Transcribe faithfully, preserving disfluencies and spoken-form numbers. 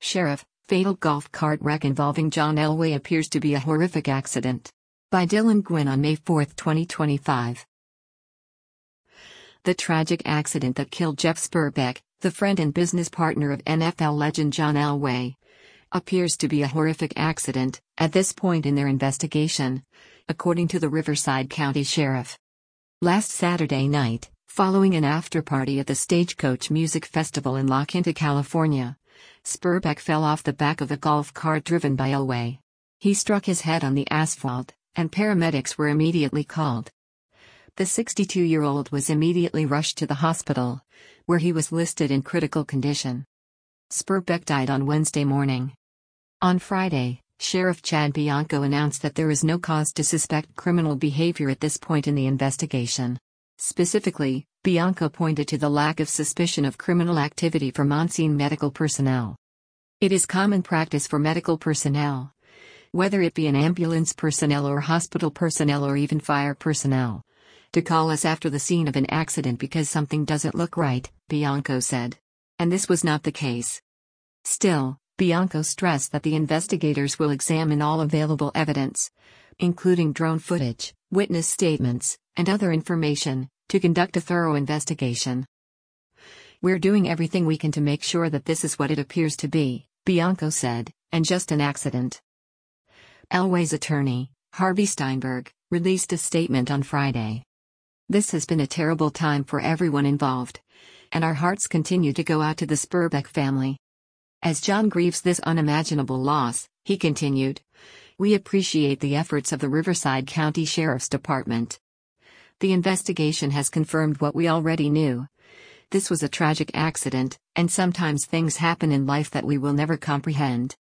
Sheriff, fatal golf cart wreck involving John Elway appears to be a horrific accident. By Dylan Gwynn on May fourth, twenty twenty-five. The tragic accident that killed Jeff Zberbeck, the friend and business partner of N F L legend John Elway, appears to be a horrific accident at this point in their investigation, according to the Riverside County Sheriff. Last Saturday night, following an after-party at the Stagecoach Music Festival in La Quinta, California, Zberbeck fell off the back of a golf cart driven by Elway. He struck his head on the asphalt, and paramedics were immediately called. The sixty-two-year-old was immediately rushed to the hospital, where he was listed in critical condition. Zberbeck died on Wednesday morning. On Friday, Sheriff Chad Bianco announced that there is no cause to suspect criminal behavior at this point in the investigation. Specifically, Bianco pointed to the lack of suspicion of criminal activity from on-scene medical personnel. It is common practice for medical personnel, whether it be an ambulance personnel or hospital personnel or even fire personnel, to call us after the scene of an accident because something doesn't look right, Bianco said. And this was not the case. Still, Bianco stressed that the investigators will examine all available evidence, including drone footage, witness statements, and other information, to conduct a thorough investigation. We're doing everything we can to make sure that this is what it appears to be, Bianco said, and just an accident. Elway's attorney, Harvey Steinberg, released a statement on Friday. This has been a terrible time for everyone involved, and our hearts continue to go out to the Zberbeck family. As John grieves this unimaginable loss, he continued, we appreciate the efforts of the Riverside County Sheriff's Department. The investigation has confirmed what we already knew. This was a tragic accident, and sometimes things happen in life that we will never comprehend.